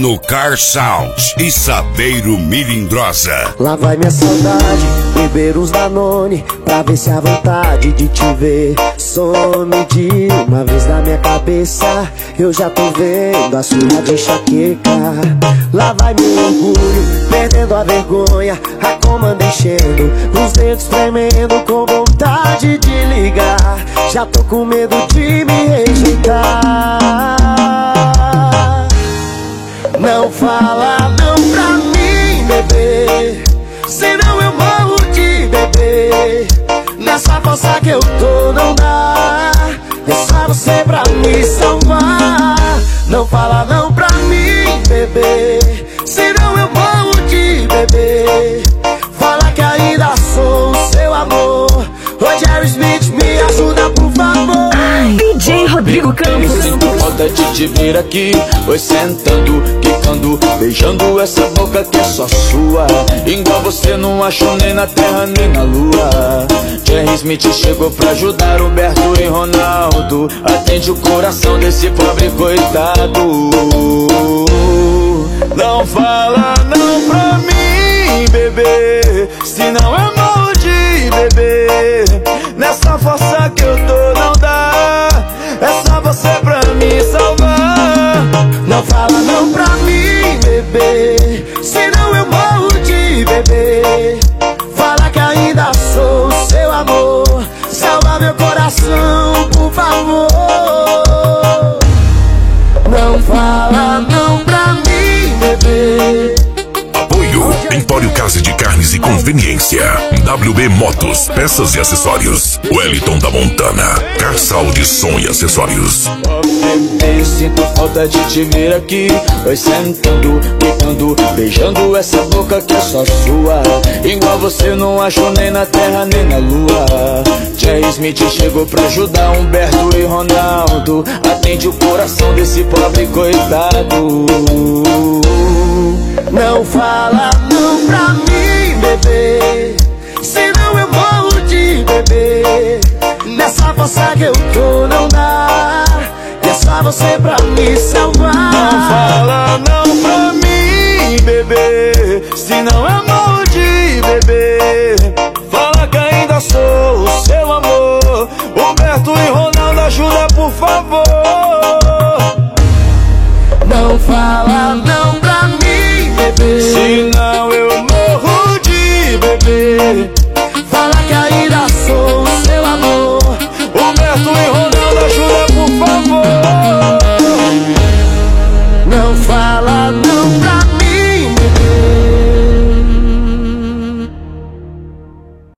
no Car Sound e Saveiro Milindrosa. Lá vai minha saudade, beber uns Danone pra ver se a vontade de te ver some de uma vez na minha cabeça. Eu já tô vendo a sua de enxaqueca. Lá vai meu orgulho, perdendo a vergonha, a comanda enchendo, os dedos tremendo com vontade de ligar. Já tô com medo de me rejeitar. Não fala não pra mim, bebê, senão eu morro de bebê. Nessa força que eu tô não dá, é só você pra me salvar. Não fala não pra mim, bebê, senão eu morro de bebê. Fala que ainda sou o seu amor. Ô Jerry Smith, me ajuda por favor. DJ Rodrigo Campos. Sinto falta de te ver aqui, oi sentando, quicando, beijando essa boca que é só sua. Igual você não acho nem na terra nem na lua. Jerry Smith chegou pra ajudar Humberto e Ronaldo. Atende o coração desse pobre coitado. Não fala não pra mim, bebê, senão eu morro de bebê. Nessa força que eu tô não dá, é só você pra me salvar. Não fala não pra mim, bebê, senão eu morro de bebê. Fala que ainda sou o seu amor. Salva meu coração, por favor. Não fala não pra mim, bebê. Apoio Empório Casa de Carnes e Conveniência, WB Motos, peças e acessórios, Wellington da Montana, Car Sound, som e acessórios. Bebê, sinto falta de te ver aqui, oi sentando, quicando, beijando essa boca que é só sua. Igual você não acho nem na terra nem na lua. Jerry Smith chegou pra ajudar Humberto e Ronaldo. Atende o coração desse pobre coitado. Não fala não pra mim, bebê, senão eu morro de bebê. Nessa força que eu tô não dá, é só você pra me salvar. Não fala não pra mim, bebê, senão eu morro de bebê.